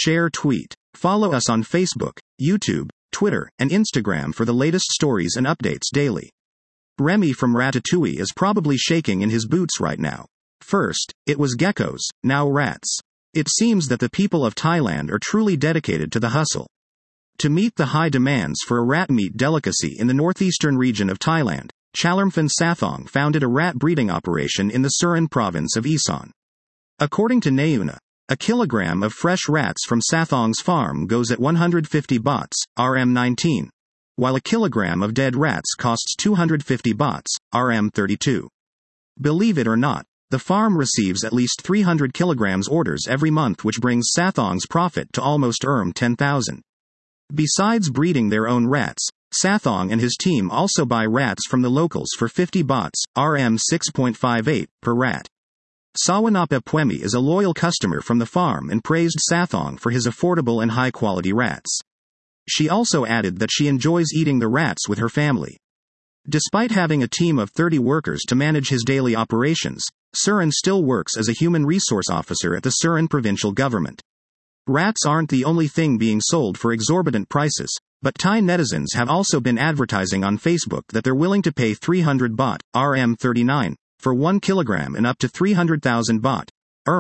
share, tweet. Follow us on Facebook, YouTube, Twitter, and Instagram for the latest stories and updates daily. Remy from Ratatouille is probably shaking in his boots right now. First, it was geckos, now rats. It seems that the people of Thailand are truly dedicated to the hustle. To meet the high demands for a rat meat delicacy in the northeastern region of Thailand, Chalermphon Sathong founded a rat breeding operation in the Surin province of Isan. According to Nauna, a kilogram of fresh rats from Sathong's farm goes at 150 bahts, RM19, while a kilogram of dead rats costs 250 bahts, RM32. Believe it or not, the farm receives at least 300 kilograms orders every month, which brings Sathong's profit to almost 10,000. Besides breeding their own rats, Sathong and his team also buy rats from the locals for 50 bahts, RM 6.58, per rat. Sawanapa Pwemi is a loyal customer from the farm and praised Sathong for his affordable and high-quality rats. She also added that she enjoys eating the rats with her family. Despite having a team of 30 workers to manage his daily operations, Surin still works as a human resource officer at the Surin provincial government. Rats aren't the only thing being sold for exorbitant prices, but Thai netizens have also been advertising on Facebook that they're willing to pay 300 baht, RM39, for 1 kilogram and up to 300,000 baht,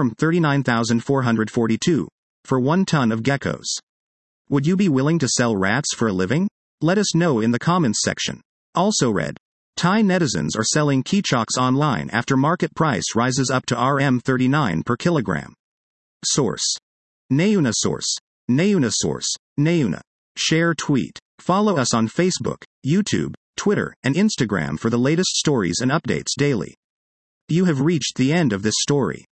RM39,442, for 1 ton of geckos. Would you be willing to sell rats for a living? Let us know in the comments section. Also read, Thai netizens are selling keechocks online after market price rises up to RM39 per kilogram. Source. Nauna source. Nauna source. Nauna. Share, tweet. Follow us on Facebook, YouTube, Twitter, and Instagram for the latest stories and updates daily. You have reached the end of this story.